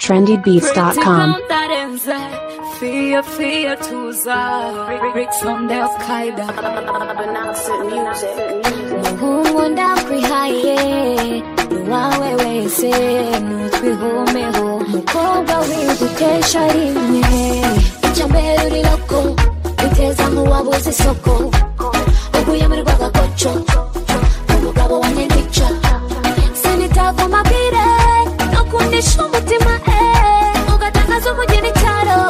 trendybeats.com. Fear, fear tuza Bricks on the Al-Qaeda Muhungu ndakwihaye Nuwawe wese nutwihomeho Mukobwa wigukesha rimwe Icyambere uri loko Iteza nk'uwabuze isoko Uguyemurirwa agakoco Umugabo wa nyendica Sinitavuma bire Nokundisha umutima Ugatangaza umugeni cyaro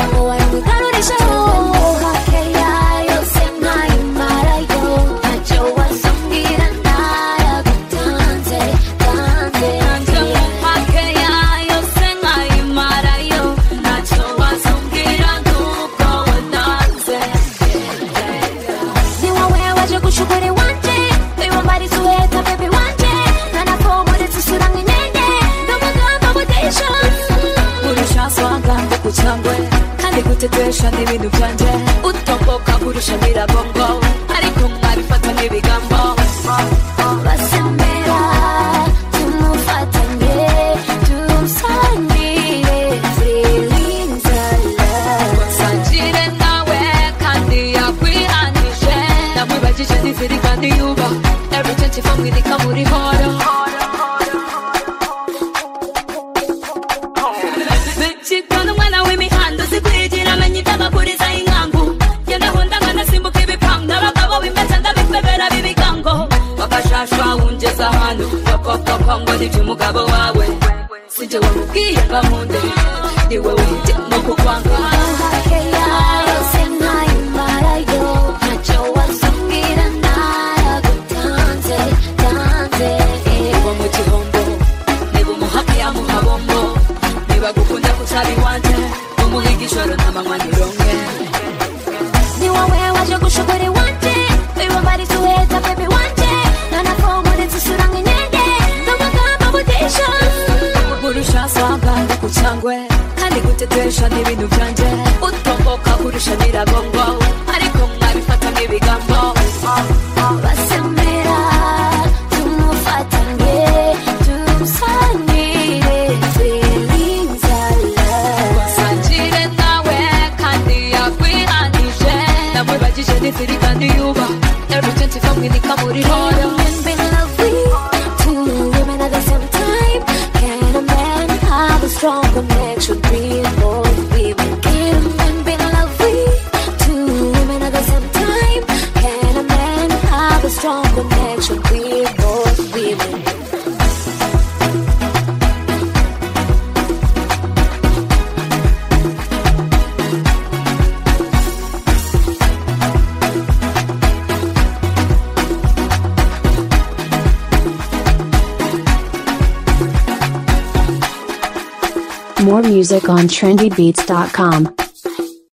kandi gutetesha n'ibintu byanje utomboka kurusha mirabongo ariko mwabifata nk'ibigambo basemera tumufatanye tusangire feelings sanjire nawe kandi yakwihanije namwibagije n'iziri kandi yuba every chance ifamwirika muri horo Unjeza hano Papa ngo ni umugabo wawe Sije wamubwiye bamunde Ni wewe hitimo kukwanga Uwa mu gihombo Niba umuhaka yamuhabombo Niba gukunda kutabi wanje Umuhiga ijoro n'amanywa nironke Ni wowe waje gushogora wanje Niba bari tuweta baby wanje Kurusha swaganda kuchangwe kandi gutetesha n'ibintu byanje utomboka kurusha mirabongo ariko mwabifata nk'ibigambo basemera tumufatanye tusangire feelings sanjire nawe kandi yakwihanije namwibagije n'iziri kandi yuba every chance ifamwirika muri horo strong connection, being both women. Can a man be in love with two women at the same time? Can a man have a strong connection, being both women? More music on trendybeats.com.